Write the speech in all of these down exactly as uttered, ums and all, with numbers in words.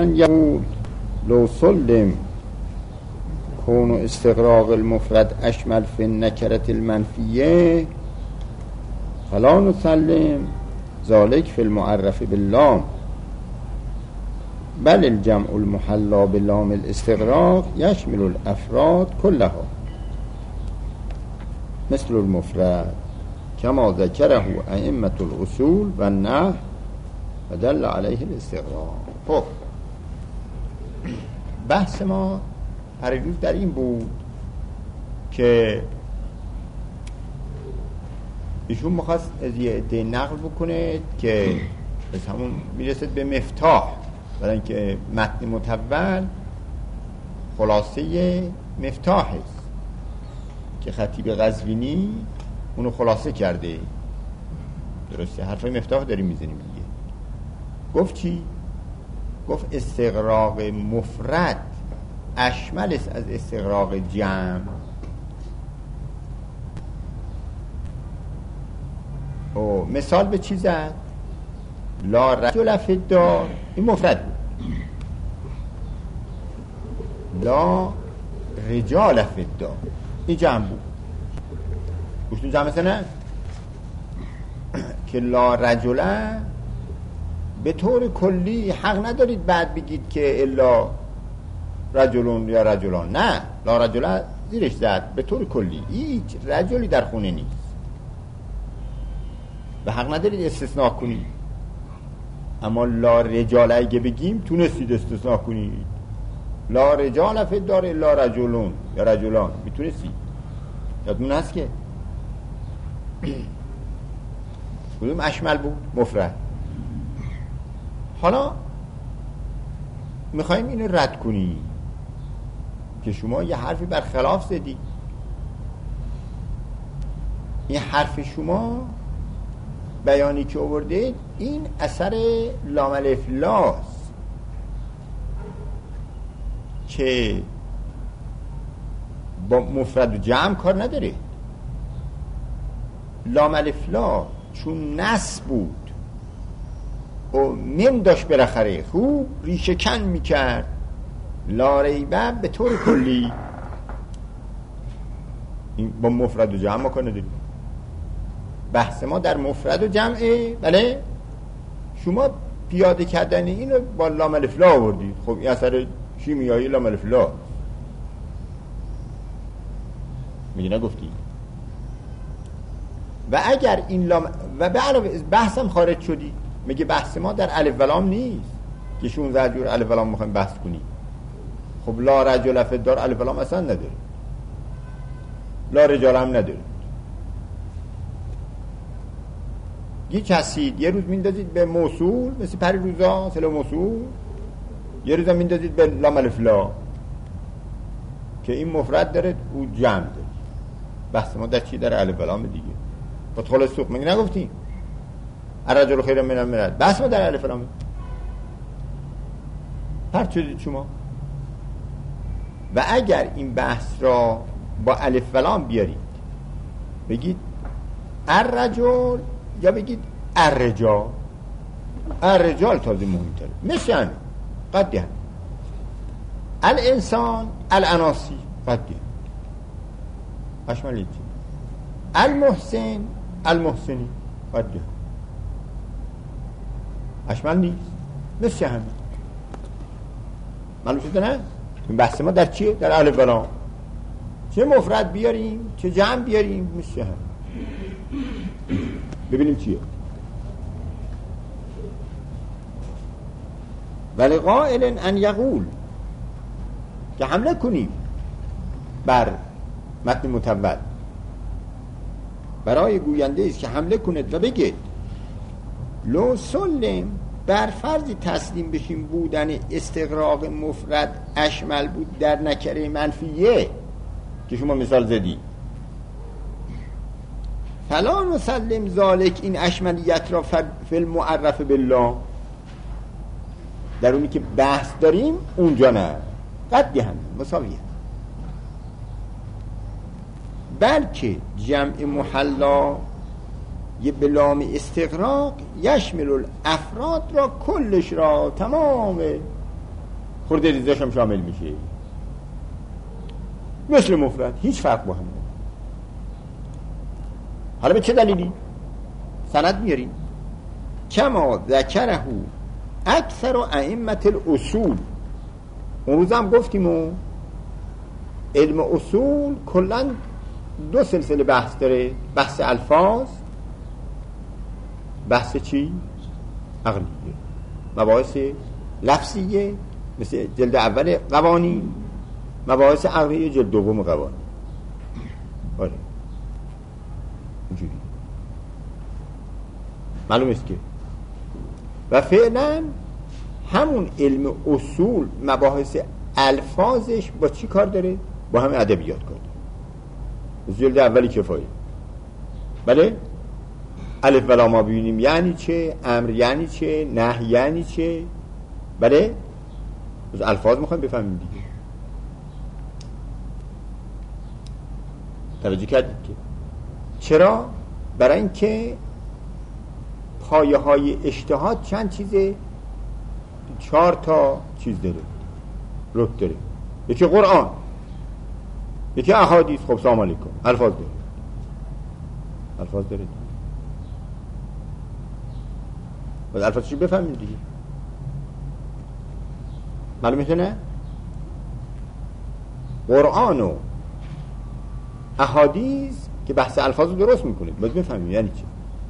ان یقول لو سلم کون استغراق المفرد اشمل فی النکرة المنفیه فلا نسلم ذلك فی المعرف باللام بل الجمع المحلا بلام الاستغراق يشمل الافراد كلها مثل المفرد كما ذكره ائمة الاصول و النحو و دل علیه الاستغراق. خب بحث ما هر روز در این بود که ایشون میخواست از یه عده نقل بکنه که از همون میرسد به مفتاح، برای اینکه متن مطول خلاصه مفتاح است که خطیب قزوینی اونو خلاصه کرده. درسته، حرفای مفتاح داریم میزنیم دیگه. گفت چی؟ گفت استغراق مفرد اشمل است از استغراق جمع. او مثال به چی زد؟ لا رجل فی الدار، این مفرد بود. لا رجال فی الدار، این جمع بود. گوشتون جمع مثلا که لا رجل به طور کلی حق ندارید بعد بگید که الا رجلون یا رجلان. نه، لا رجل زیرش زد به طور کلی، هیچ رجلی در خونه نیست و حق ندارید استثناء کنید. اما لا رجال اگه بگیم تونستید استثناء کنید. لا رجال فی الدار الا رجلون یا رجلان، میتونستید. یادمون هست که کدوم اشمل بود؟ مفرد. حالا میخوایم اینو رد کنیم که شما یه حرفی برخلاف زدی. این حرف شما بیانی که آورده این اثر لام الف لاست که با مفرد و جمع کار نداره. لام الف لا چون نس بود و من داشت بالاخره خوب ریشه کن میکرد. لا ریبه به طور کلی این با مفرد و جمع ما کار نداره. بحث ما در مفرد و جمعه. بله، شما پیاده کردن اینو با لام الف لا آوردید. خب این اثر شیمیایی لام الف لا میگه نگفتی. و اگر این لام و به علاوه بحثم خارج شدی، میگه بحث ما در الف و لام نیست که شانزده جور الف و لام میخوایم بحث کنیم. خب لا رجل فی الدار الف و لام اصلا نداره، لا رجال هم نداره. یه چسید یه روز میندازید به موصول مثل پری روزا سلو موصول، یه روز هم میندازید به لام الف لا که این مفرد داره او جمع داره. بحث ما در چی؟ در الف و لام دیگه. فتح السوق میگه نگفتیم الرجل خیر من المرأة، بحث ما در الف و لام. پرت شدید شما. و اگر این بحث را با الف و لام بیارید بگید الرجل یا بگید الرجال، الرجال تازه مهمتره. مثل همین قدی هم الانسان الاناسی قدی هم اشمالیتی المحسن المحسنی قدی هم اشمال نیست. مثل همین معلوم شده نه؟ این بحث ما در چیه؟ در الف و لام. چه مفرد بیاریم چه جمع بیاریم مثل همین. ببینیم چیه. ولی قائل ان یقول، که حمله کنیم بر متن مطول، برای گوینده است که حمله کند و بگید لو سلم، بر فرض تسلیم بشیم بودن استغراق مفرد اشمل بود در نکره منفیه که شما مثال زدی، فلا نسلم ذالک، این اشملیت را فی المعرف بالله، در اونی که بحث داریم اونجا نه، قدی هم مساویه. بلکه جمع محلا یه بلام استغراق یشمل الافراد را کلش را تمام خورده ریزش هم شامل میشه، مثل مفرد، هیچ فرق با هم نداره. حالا به چه دلیلی؟ سند میاریم. کما ذکره اکثر ائمه الاصول. اون روز هم گفتیم و علم اصول کلا دو سلسله بحث داره، بحث الفاظ، بحث چی؟ عقلیه، مباحث لفظیه مثل جلد اول قوانین، مباحث عقلیه جلد دوم قوانین. آره اینجوری معلوم است که و فعلا همون علم اصول مباحث الفاظش با چی کار داره؟ با همه ادبیات کار داره. جلد اولی کفایه. بله؟ الف و لام ببینیم یعنی چه، امر یعنی چه، نهی یعنی چه. بله؟ از الفاظ میخوایم بفهمیم دیگه. توجه کردید که چرا؟ برای اینکه پایه های اجتهاد چند چیزه؟ چهار تا چیز داره، رکن داره. یکی قرآن، یکی احادیث، خب سلام علیکم، الفاظ داره. الفاظ داره باید الفاظ چی بفهمیم دیگه. معلومه نه؟ قرآن و احادیث که بحث الفاظ رو درست میکنه باید بفهمیم یعنی چی.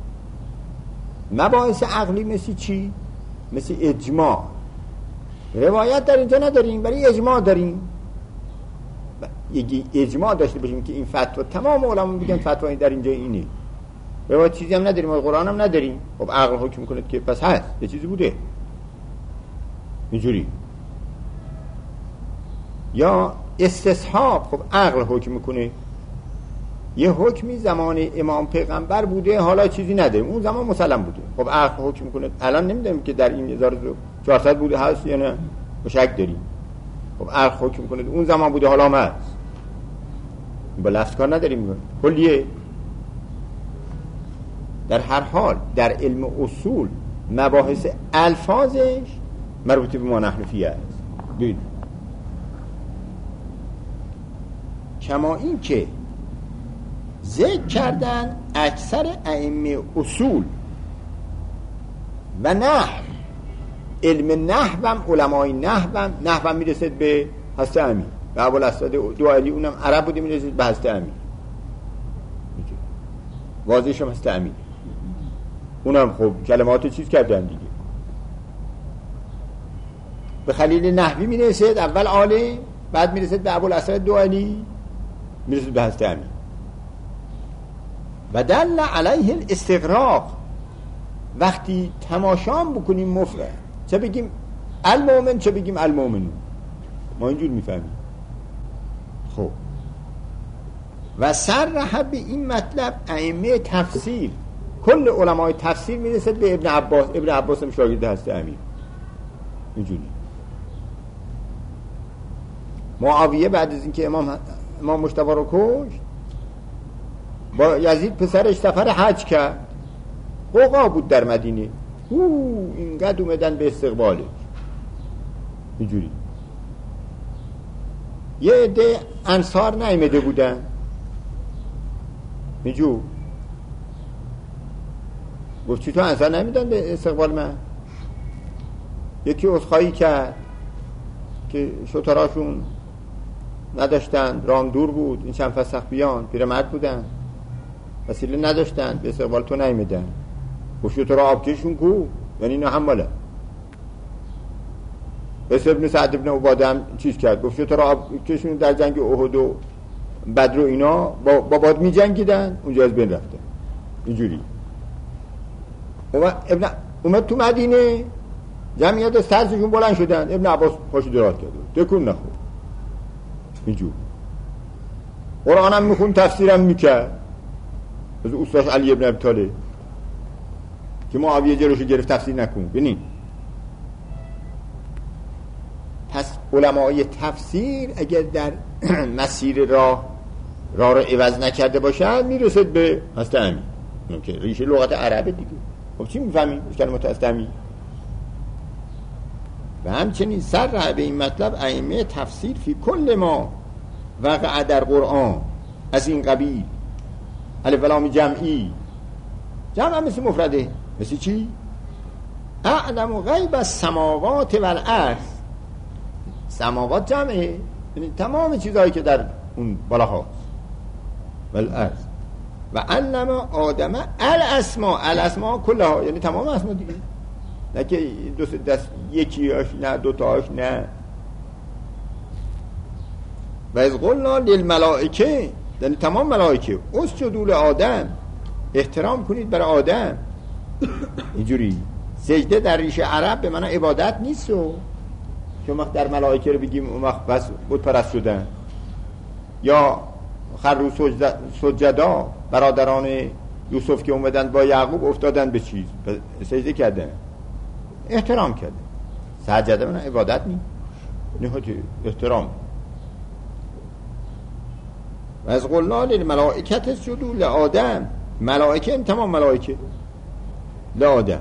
مباحث عقلی مثل چی؟ مثل اجماع. روایت در اینجا نداریم ولی اجماع داریم. یکی اجماع داشته باشیم که این فتوا تمام علما میگن فتوا این در اینجا اینه. روایت چیزی هم نداریم و قرآن هم نداریم. خب عقل حکم میکنه که پس هست یه چیزی بوده اینجوری. یا استصحاب، خب عقل حکم میکنه یه حکمی زمان امام پیغمبر بوده حالا چیزی نداریم، اون زمان مسلم بوده. خب عقل حکم میکنه الان نمیدونیم که در این هزار و چهارصد بوده هست یا نه، شک داریم. خب عقل حکم میکنه اون زمان بوده حالا هم هست. با لفظ کار نداریم کلیه. در هر حال در علم اصول مباحث الفاظش مربوط به ما نحن فیه است. ببین کما این که ذکر کردن اکثر ائمه اصول و نحو، علم نحو هم علمای نحو هم نحو هم میرسد به هسته امین و ابوالاسود دوالی اونم عرب بوده میرسد به هسته امین، واضحش هم هسته امین. اونم خب کلمات چیز کردن دیگه. به خلیل نحوی میرسد اول عالم، بعد میرسد به ابوالاسود دوالی، میرسد به هسته امین. و دل علیه الاستغراق. وقتی تماشام بکنیم مفرد چه بگیم المؤمن چه بگیم المؤمنون، ما اینجور میفهمیم. خب و صرح به این مطلب ائمه تفسیر، کل علمای تفسیر میرسد به ابن عباس. ابن عباس هم شاگرد هست امیر. اینجوری معاویه بعد از اینکه امام امام مجتبی رو کشت با یزید پسرش سفر حج کرد، قوقا بود در مدینه، او اینقدر اومدن به استقبالش. اینجوری یه عده انصار نیامده بودن اینجور، گفت چی تو انصار نمیدن به استقبال من؟ یکی عذرخواهی کرد که شتراشون نداشتن، رام دور بود، این چند فسخ بیان پیرمرد بودن، وسیله نداشتن، به استقبال تو نیامدن. گفت شترا آبکشون کو؟ یعنی اینا حماله. بس ابن سعد ابن عباده هم چیز کرد، گفت شترا آبکشون در جنگ احد و بدر و اینا با, با باد می جنگیدن، اونجا از بین رفتن. اینجوری اومد, ابن... اومد تو مدینه، جمعیت از ترسشون بلند شدن، ابن عباس پاشو درات کرد دکون نخور. اینجور قرآن هم میخون تفسیرم میکرد از استاش علی ابن ابی طالب که معاویه جلوشو گرفت تفسیر نکن. ببین پس علمای تفسیر اگر در مسیر راه راه رو عوض نکرده باشن میرسد به هسته امین که ریشه لغت عربه دیگه. خب چی میفهمی کلمات هسته امین؟ و همچنین سر به این مطلب ائمه تفسیر فی کل ما وقع در قرآن از این قبیل. الف و لام جمعی، جمع هم مثل مفرده، مثل چی؟ اعلم غیب السماوات والارض. سماوات جمعه، یعنی تمام چیزهایی که در اون بالا هاست، والارض. و علم آدم الاسماء، الاسماء کلها، یعنی تمام اسما دیگه، نه که دو دست یکیاش، نه دوتاش، نه. و از قلنا للملائکه، یعنی تمام ملائکه، اسجدوا لآدم، احترام کنید برای آدم. اینجوری سجده در ریشه عرب به معنی عبادت نیست، و که وقت در ملائکه رو بگیم اون وقت بس بت پرست شدن. یا خروا سجدا، برادران یوسف که اومدن با یعقوب افتادن به چیز، سجده کردن، احترام کردن. سجده من عبادت نیست، نهایت احترام. و از قلنا للملائکه اسجدوا لآدم، ملائکه این تمام ملائکه، لآدم.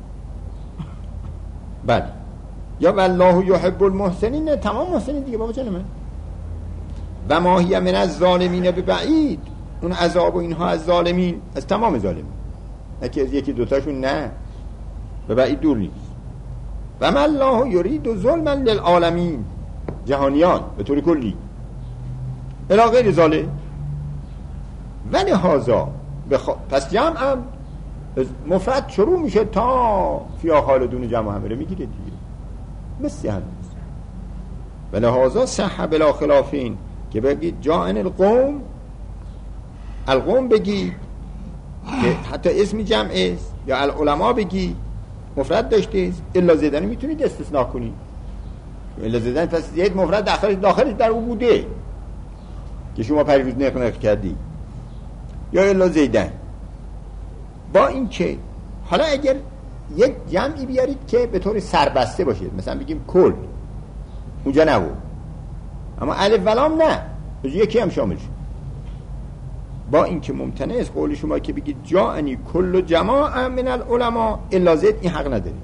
بله. یا والله یحب المحسنین، تمام محسنین دیگه بابا جان من. و ما هی من از ظالمین ببعید، اون عذاب و اینها از ظالمین، از تمام ظالمین، نه که از یکی دوتاشون، نه، به بعید دور نیست. و ما الله یرید ظلما للعالمین، جهانیان به طور کلی، الی غیر ظالم. ولی هذا بخ... پس جمع هم مفرد شروع میشه تا فیا خالدون جمع هم رو میگیره دیگه، مثل هم نیست. ولی هذا صح بلا خلافین، که بگید جاءن القوم، القوم بگی که حتی اسم جمع است، یا العلماء بگی مفرد داشته است، الا زیدن میتونید استثناء کنید. الا زیدن پس زید مفرد داخل داخل در او بوده که شما پریروز نقل نقل کردی، یا الا زیدن. با این که حالا اگر یک جمعی بیارید که به طور سربسته باشه، مثلا بگیم کل، اونجا نبود، اما الف و لام نه، یکی هم شامل شد. با این که ممتنع از قول شما که بگید جاءنی کل جماع من العلماء الا زید، این حق ندارید.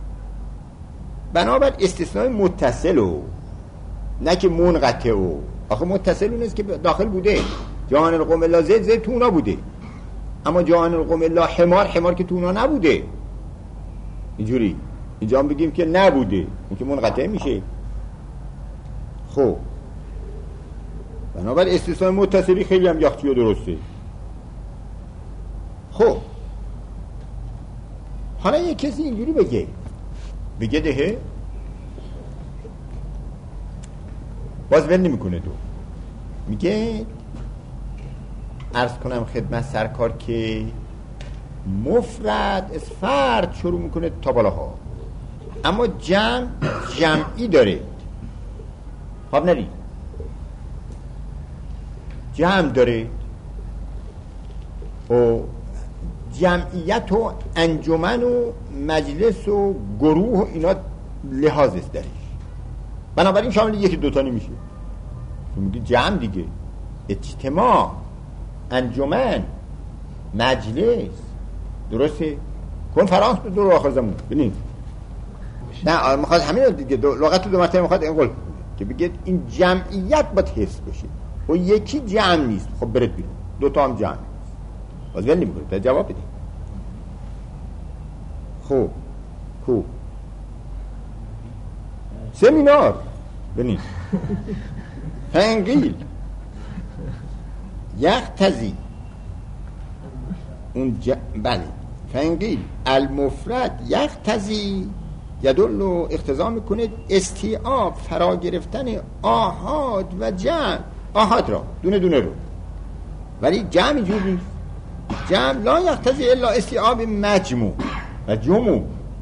بنابر استثناء متصل و نه که منقطع، و آخه متصل اون است که داخل بوده، جاءن القوم الا زید، زید تو اونا بوده، اما جاءن القوم الا حمار، حمار که تو اونا نبوده. اینجوری اینجا هم بگیم که نبوده، این که منقطع میشه. خب بنابر استثناء متصلی خیلی هم یخچی و درسته. خب حالا یک کسی اینجوری بگه بگه دهه باز ول نمی کنه، دو میگه عرض کنم خدمت سرکار که مفرد از فرد شروع میکنه تا بالاها، اما جمع جمعی داره. خب نرید جمع داره و جمعیت و انجمن و مجلس و گروه و اینا لحاظ است درش، بنابراین شامل یکی دوتا نمیشه. میگه جمع دیگه، اجتماع، انجمن، مجلس، درسته؟ کنفرانس به دور آخر زمان ببینید. نه میخواد همین دیگه، لغت دو مرتبه میخواد اینقل که بگید این جمعیت باید حفظ بشه و یکی جمع نیست. خب برید بیرون، دوتا هم جمع نیست، باز ول نمیکنید، تا جواب بدید. خوب خوب سمینار ببینید. فنگیل یختزی اون ج... بله فنگیل المفرد یختزی یدل و اقتضا میکنه استیعاب، فرا گرفتن آحاد و جمع، آحاد را دونه دونه رو، ولی جمع اینجور نیست. جمع لا یختزی الا استیعاب مجموع و جموع.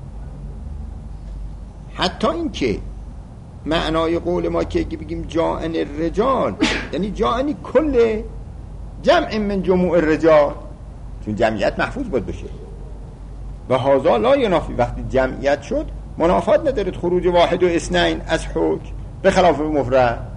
حتی این که معنای قول ما که بگیم جاءن الرجال یعنی جاءنی کل جمع من جموع الرجال، چون جمعیت محفوظ بود بشه. و هذا لا ینافی، وقتی جمعیت شد منافات ندارد خروج واحد و اثنین از حکم، به خلاف مفرد.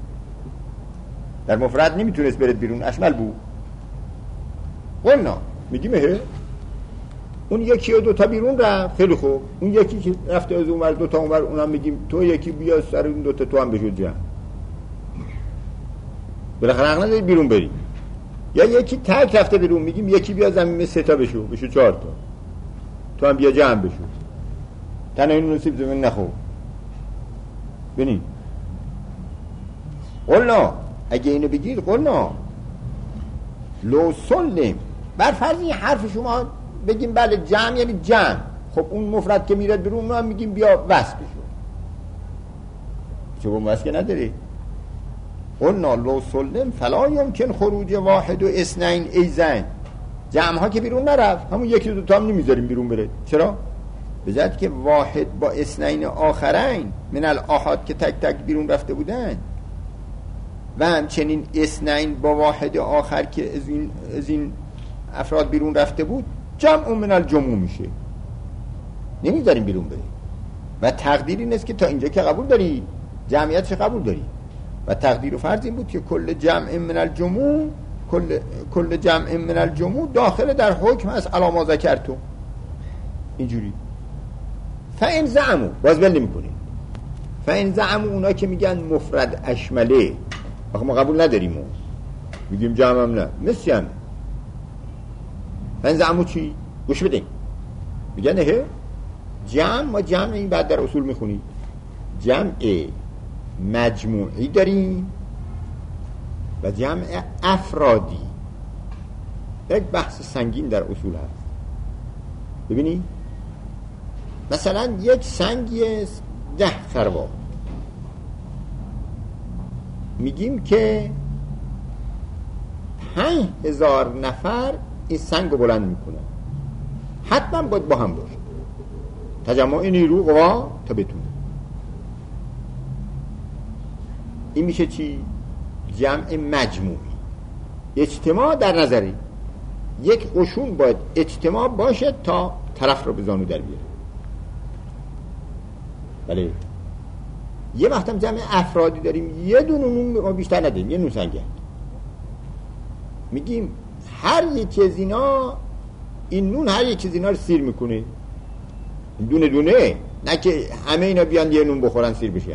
در مفرد نمیتونست برد بیرون، اشمل بود. قلنا میگیم هه اون یکی و دو تا بیرون رفت، خیلی خوب. اون یکی که رفته از اونور دو تا اونور، اونم میگیم تو یکی بیا سر اون دو تا تو هم بشود جمع. بالاخره حق نداری بیرون بری. یا یکی تک رفته بیرون، میگیم یکی بیا زمین سه تا بشو، بشو چهار تا. تو هم بیا جمع بشو. تنها این نصیب زمین نخو. ببین. قلنا اگه اینو بگید قلنا لو سلم، بر فرض این حرف شما بگیم بله جمع یعنی جمع، خب اون مفرد که میرد بیرون ما هم میگیم بیا وصل بشو. چه بوم وصل که نداری. قلنا لو سلم فلا یمکن خروج واحد و اثنین ایزن، جمع ها که بیرون نرفت، همون یکی دو تا هم نمیذاریم بیرون بره. چرا؟ بذات که واحد با اثنین آخرین من الاحاد که تک تک بیرون رفته بودن و همچنین اثنین با واحد آخر که از این, از این افراد بیرون رفته بود جمع من الجموع میشه، نمیذاریم بیرون بره. و تقدیر این است که تا اینجا که قبول داری جمعیت چه قبول داری، و تقدیر و فرض این بود که کل جمع من الجموع کل, کل جمع من الجموع داخل در حکم از علاما ذکرتو. اینجوری فاین زعمو باز بل نمی کنیم. فاین زعمو اونا که میگن مفرد اشمله، آخه ما قبول نداریم، میگیم جمع هم نه مثل هم. فاین زعمو چی؟ گوش بدین. میگن نه جمع، ما جمع این بعد در اصول میخونید جمع مجموعی داریم و جمع افرادی. یک بحث سنگین در اصول هست. ببینید مثلا یک سنگی ده خروار، میگیم که پنج هزار نفر این سنگ رو بلند میکنن، حتما باید با هم باشه، تجمع نیرو قوا تا بتونه. این میشه چی؟ جمع مجموعی. اجتماع در نظری یک قشون باید اجتماع باشه تا طرف رو به زانو در بیاره. بله. یه وقت هم جمع افرادی داریم، یه دونه نون ما بیشتر نداریم، یه نون سنگه، میگیم هر یکی از اینا، این نون هر یکی از اینا رو سیر میکنه دونه دونه، نه که همه اینا بیان یه نون بخورن سیر بشن.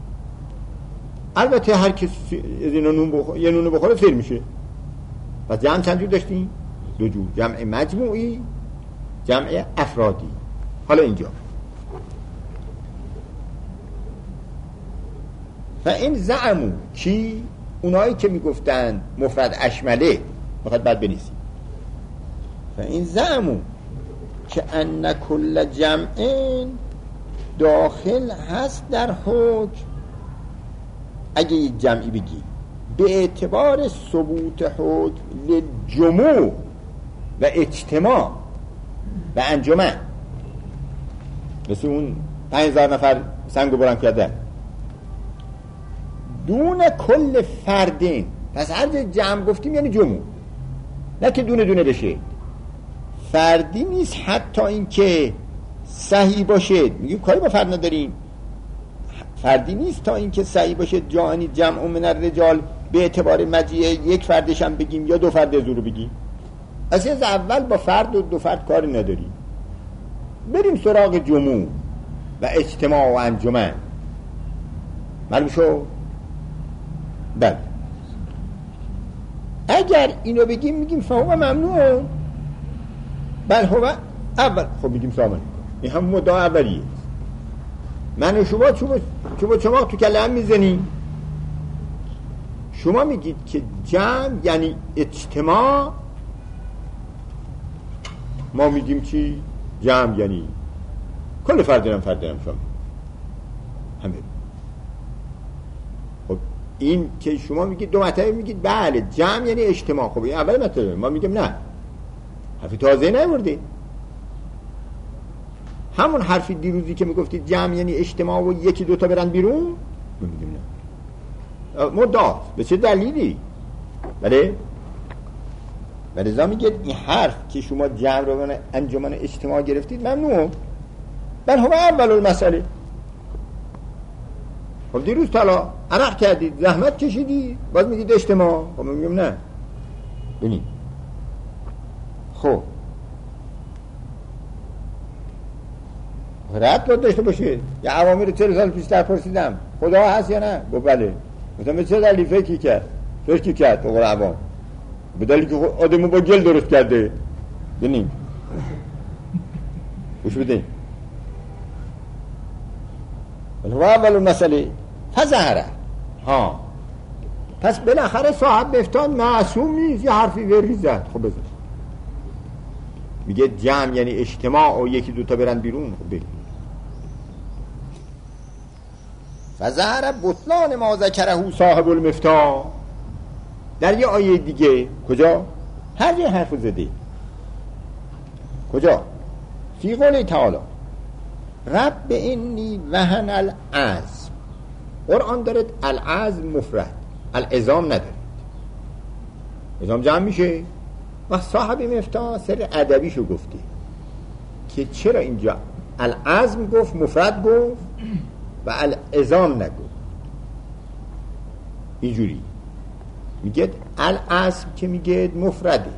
البته هر کسی از اینا نون بخوره، یه نون بخوره سیر میشه. و جمع چند جور داشتیم؟ دو جور، جمع مجموعی، جمع افرادی. حالا اینجا و این زعمو کی؟ اونایی که میگفتن مفرد اشمله، فقط بعد بنویسیم و این زعمو که ان کل جمع داخل هست در حکم. اگه یک جمعی بگی به اعتبار ثبوت حکم لجموع و اجتماع و انجمن، مثل اون پنج هزار نفر سنگو بلند کردن، دون کل فردین، پس هر جمع گفتیم یعنی جموع، نه که دونه دونه بشه. فردی نیست حتی این که صحیح باشه، میگیم کاری با فرد نداریم، فردی نیست تا این که صحیح باشه جانی جمع من الرجال به اعتبار مجیه یک فردش هم بگیم یا دو فرد از رو بگیم. از از اول با فرد و دو فرد کاری نداریم، بریم سراغ جموع و اجتماع و انجمن. معلوم شو؟ بله. اگر اینو بگیم میگیم فهو ممنوع، بل هو اول، خب میگیم سامن، این هم مدعا اولیه. من و شما چوب چوب شما تو کله هم میزنیم. شما میگید که جمع یعنی اجتماع، ما میگیم چی؟ جمع یعنی کل فردنم فردنم شما همه. خب این که شما میگید دو مطلب میگید بله جمع یعنی اجتماع، خب این اول مطلب، ما میگیم نه، حرفی تازه نیوردید. همون حرفی دیروزی که میگفتید جمع یعنی اجتماع و یکی دوتا برن بیرون، میگیم نه، مدعا به چه دلیلی؟ بله ولی ازا میگید این حرف که شما جمع رو من انجمن اجتماع گرفتید ممنوع، بل هم اول المسئله. خب دیروز تالا عرق کردید، زحمت کشیدید، باز میگید اجتماع، خب میگیم نه. ببینید خب رد باید داشته باشه. یه عوامی رو چهل سال پیشتر پرسیدم خدا هست یا نه؟ گفت بله. گفتم به چه دلیل فکر کرد؟ فکر کرد به قول عوام به دلیل که آدمو با گل درست کرده. ببینیم گوش بدین. و اول مسئله فظهره ها، پس بالاخره صاحب مفتاح معصوم نیست، یه حرفی وری زد. خب بذار میگه جمع یعنی اجتماع و یکی دوتا برن بیرون. خب بگیر فظهر بطلان ما ذکره صاحب المفتاح. در یه آیه دیگه کجا؟ هر یه حرف زده. کجا؟ فی قوله تعالی رب انی وهن العظم. قرآن دارد العظم مفرد، العظام ندارد. عظام جمع میشه. و صاحب مفتاح سر ادبیشو گفته که چرا اینجا العظم گفت مفرد گفت و العظام نگفت. اینجوری میگه العظم که میگه مفرده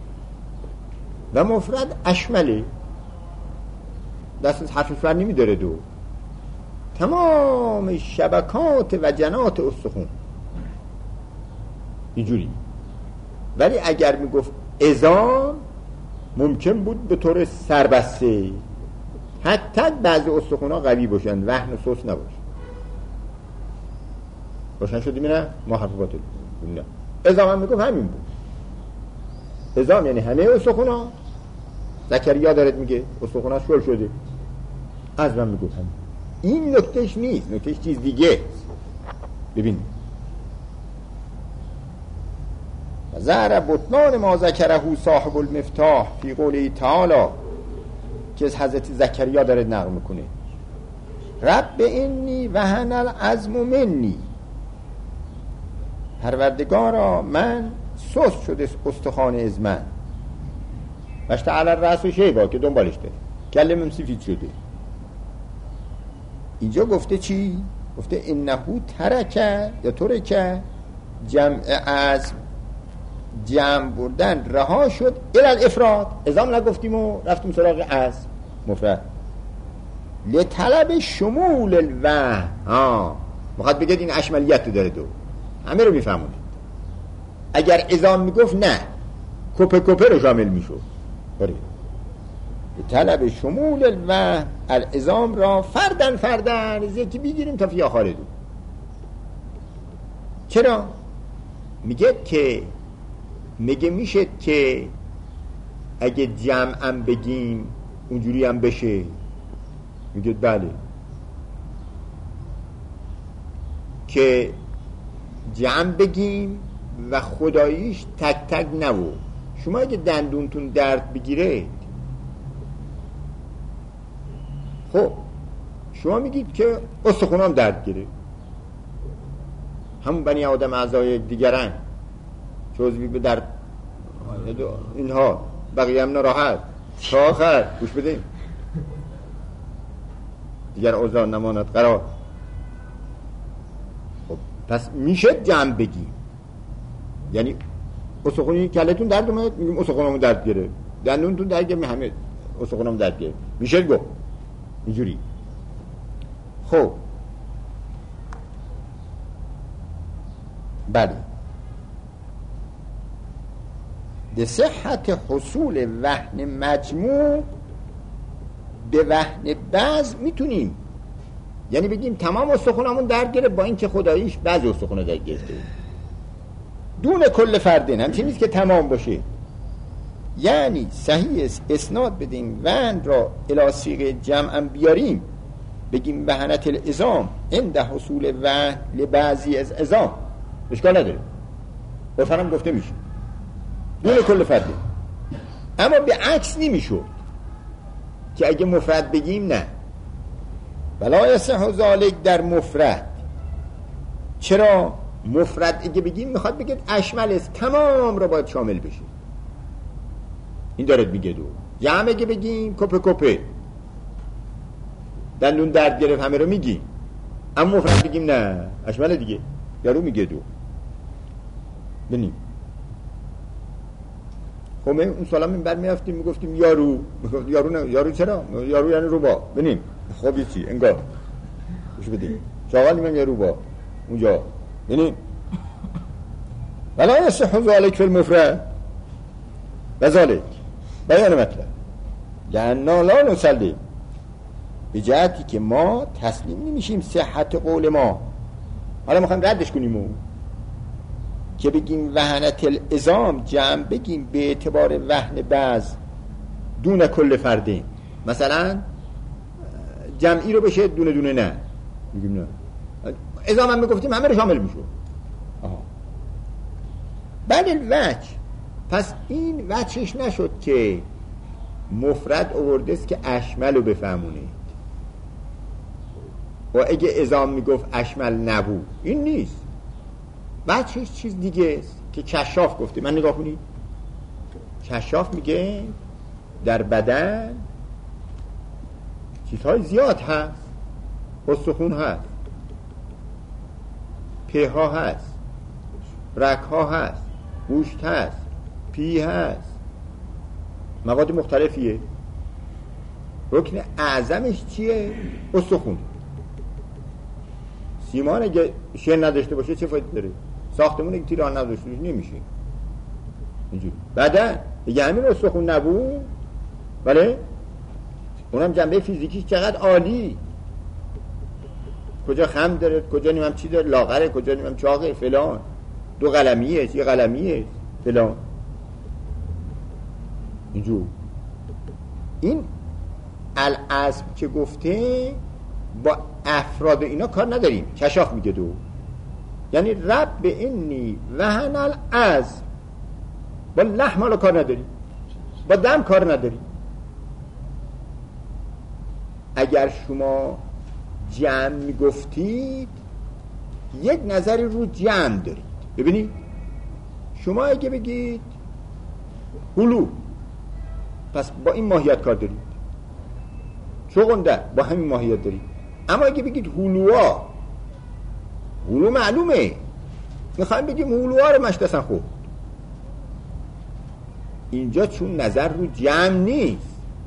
و مفرد اشمله، دست از حرف فر نمیداره، دو تمام شبکات و جنات استخون اینجوری. ولی اگر میگفت عظام ممکن بود به طور سربسته حتی بعضی استخونا قوی باشن، وهن و سوس نباشه. روشن شدیم نه؟ ما حرف باطل نه. عظام هم میگفت همین بود. عظام یعنی همه استخونا. زکریا دارد میگه استخونا شل شده. عظم میگفت همین. این نکتهش نیست، نکتهش چیز دیگه. ببین ظهر بطلان ما ذکره صاحب المفتاح فی قوله تعالی که از حضرت زکریا داره نقل میکنه رب انی وهن العظم منی. پروردگارا من سست شده استخوان از من. واشتعل الرأس شیبا که دنبالش داره کلم سفید شده. اینجا گفته چی؟ گفته انهو ترکه یا ترکه جمع عظم، جمع بردن رها شد الی الافراد. عظام نگفتیم و رفتیم سراغ عظم مفرد لطلب شمول الوهن. ها میخواد بگید این اشملیت داره، دو همه رو میفهمونه. اگر عظام میگفت نه کپه کپه رو شامل میشد. باری لطلب شمول الوهن العظام را فردن فردن از یکی بگیریم تا فی آخر دو. چرا؟ میگه که میگه میشه که اگه جمعم بگیم اونجوری هم بشه. میگه بله که جمع بگیم و خداییش تک تک نبو. شما اگه دندونتون درد بگیره خب شما میگید که استخونام درد گیره، همون بنی آدم اعضای دیگرن جزوی به درد اینها بقیه هم نراحت تا آخر. گوش بدیم دیگر اوضاع نماند قرار. خب پس میشه جمع بگیم، یعنی استخونی کلتون درد اومد میگیم استخونامو درد گیره، دندونتون درد گیره همه استخونامو درد گیره، میشه گفت اینجوری. خب بله ده صحت حصول وهن مجموع به وهن بعض میتونیم، یعنی بگیم تمام استخونامون درد گرفت با این که خداییش بعضی استخونه درد گرفته دون کل فردین، همچین نیست که تمام باشه. یعنی صحیح اسناد بدیم وهن را الی صیغه جمع بیاریم، بگیم وهنت العظام عند حصول وهن لبعضی از عظام، اشکال نداره، بفرم گفته میشه دون کل فرده. اما به عکس نمیشد که اگه مفرد بگیم نه، ولا یصح ذلک در مفرد. چرا؟ مفرد اگه بگیم میخواد بگید اشمل است، تمام رو باید شامل بشه. این دارد میگه دو. جمع اگه بگیم کپه کپه دندون درد گرفت همه رو میگیم، اما مفرد بگیم نه اشمل دیگه. یارو میگه دو. ببینیم خب اون سالا من بر میرفتیم میگفتیم یارو، یارو نه یارو چرا؟ یارو یعنی روبا. ببینیم خب یه چی انگار گوش بدیم شاغل من یه رو با اونجا ببینیم ولا یصح ذلک فی المفرد و ذلک بیان مطلب لأننا لا نسلم به جهتی که ما تسلیم نمیشیم صحت قول ما. حالا میخوایم ردش کنیم و که بگیم وهنت العظام جمع بگیم به اعتبار وهن بعض دون کل فردین، مثلا جمعی رو بشه دونه دونه نه میگیم نه عظام هم میگفتیم همه رو شامل میشه. بعد الوجه پس این وجهش نشد که مفرد آورده است که اشمل رو بفهمونید و اگه عظام میگفت اشمل نبود این نیست. وجهش چیز دیگه است که کشاف گفته. من نگاه کنید کشاف میگه در بدن چیزهای زیاد هست، استخون هست، پیها هست، رگ ها هست، گوشت هست، پی هست، مواد مختلفیه. رکن اعظمش چیه؟ استخون. سیمان اگه شن نداشته باشه چه فایده داره؟ ساختمون اگه تیران نداشته باشه نمیشه اینجوری. بعدن اگه همین استخون نبود بله اونم جنبه فیزیکیش چقدر عالی، کجا خم داره، کجا نیمم چی داره، لاغره، کجا نیمم چاقه، فلان، دو قلمیه، یه قلمیه، فلان اینجور. این العزم که گفته با افراد اینا کار نداریم. کشاف میگه دو یعنی رب اینی وهن العزم با لحم حالا کار نداریم، با دم کار نداریم. اگر شما جمع میگفتید یک نظری رو جمع دارید. ببینید شما اگه بگید هلو پس با این ماهیت کار دارید، چغنده با همین ماهیت دارید. اما اگه بگید هلوها، هلو معلومه میخوایم بگیم هلوها رو مشتسن خوب، اینجا چون نظر رو جمع نیست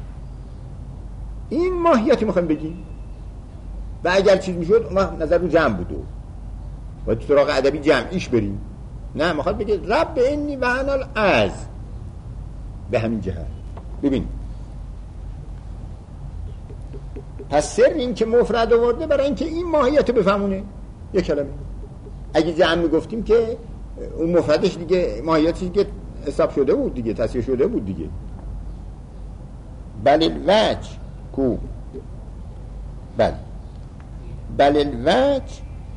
این ماهیتی میخوایم بگیم و اگر چیز میشد اون نظر رو جمع بودو باید تو سراغ ادبی جمعیش بریم. نه میخواد بگه رب اینی و انال از به همین جهت. ببین پس سر این که مفرد آورده برای اینکه این ماهیت رو بفهمونه یک کلمه. اگه جمع میگفتیم که اون مفردش دیگه ماهیتش دیگه حساب شده بود دیگه، تصحیح شده بود دیگه. بل الوجه کو بل بل الوجه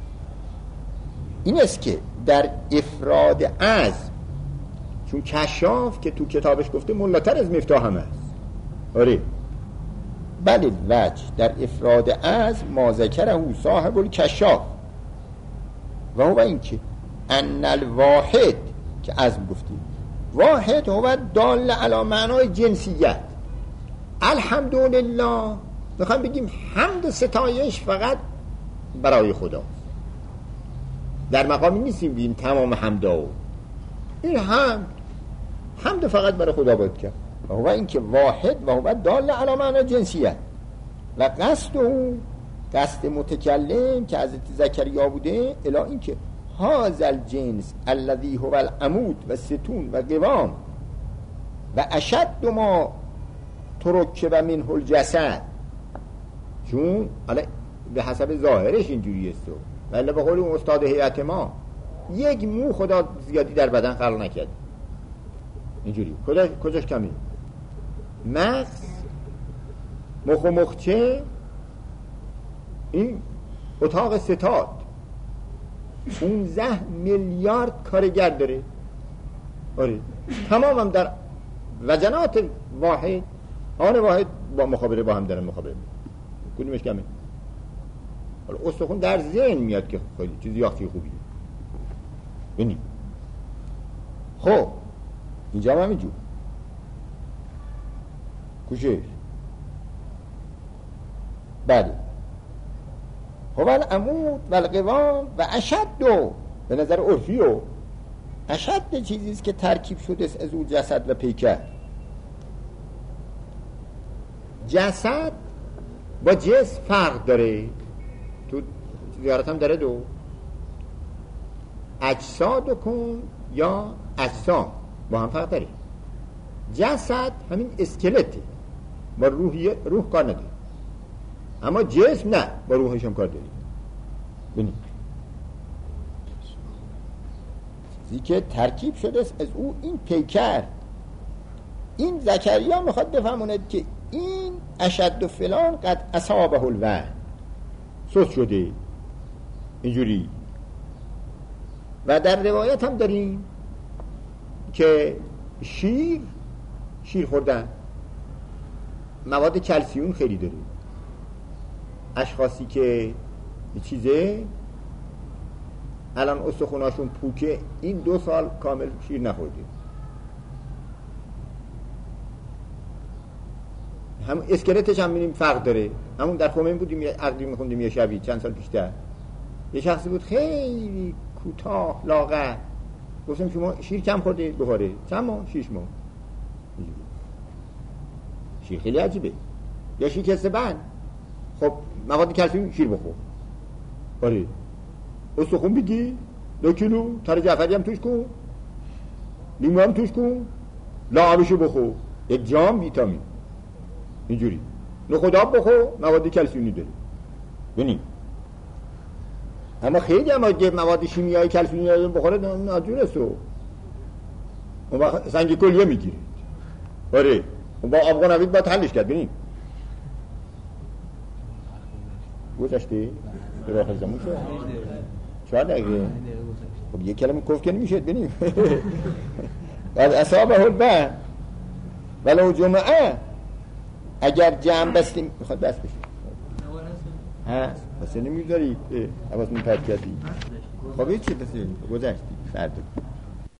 این است که در افراد از، چون کشاف که تو کتابش گفته ملاتر از مفتاح هم هست. آره بل الوجه در افراد از ما ذکره صاحب الکشاف و هو این که ان الواحد که از گفتیم واحد هو دال علی معنای جنسیت. الحمدلله میخوام بگیم حمد ستایش فقط برای خدا، در مقامی نیستیم بگیم تمام حمدا و این حمد حمد فقط برای خدا باید کرد. و هو این که واحد و هو دال علی معنای جنسیت و قصد او قصد متکلم که حضرت زکریا بوده الا این که هذا الجنس الذي هو العمود و ستون و قوام و اشد ما ترکب منه الجسد، چون به حسب ظاهرش اینجوری است ولی به قول اون استاد هیئت ما یک مو خدا زیادی در بدن قرار نکرد اینجوری. کجاش کجاش کمی؟ مغز، مخ و مخچه، این اتاق ستاد پونزده میلیارد کارگر داره. آره تمام هم در وجنات واحد، آن واحد با مخابره با هم دارن مخابره. کدومش کمه؟ حالا استخون در ذهن میاد که خیلی چیز یاختی خوبیه. ببینید خب اینجا هم همینجور کوشش بله خب العمود و القوام و اشد دو به نظر عرفی و اشد چیزیست که ترکیب شده از او جسد و پیکر. جسد با جسم فرق داره. تو زیارت هم داره دو اجساد کن یا اجسام با هم فرق داره. جسد همین اسکلته با روحی روح کار نداره، اما جسم نه با روحش هم کار داره. ببینید چیزی که ترکیب شده از او این پیکر، این زکریا میخواد بفهموند که این اشد و فلان قد اصابه الوهن، سوس شده اینجوری. و در روایت هم داریم که شیر شیر خوردن مواد کلسیوم خیلی داره. اشخاصی که چیزه الان استخوناشون پوکه، این دو سال کامل شیر نخورده. هم اسکلتش هم می‌بینیم فرق داره. همون در خمین بودیم یه عقدی می‌خوندیم یه شبی چند سال پیشتر، یه شخصی بود خیلی کوتاه لاغر، گفتم شما شیر کم خورده؟ بخوره چند ماه؟ شیش ماه. شیر خیلی عجیبه. یا شکسته بند، خب مواد کلسیم شیر بخور. آره استخون بگی دو کیلو تر جعفری هم توش کن، لیمو هم توش کن، لعابشو بخور، یک جام ویتامین اینجوری. نخود آب بخور، مواد کلسیمی داره. ببینیم اما خیلی هم مواد شیمیایی کلسیمی داره بخوره ناجور است. اون وقت سنگ کلیه میگیره. آره اون با آبغان نوید باید حلش کرد. ببینیم گذاشتی؟ به آخر زمان شد چهار دقیقه. خب یک کلمه کف که نمیشه. ببینیم بعد اصابه الوهن ولو جمعه، اگر جمع بستیم میخواد بست بشه ها بس نمیذاری عوض من پرد کردی. خب این چی بسید گذاشتی فرد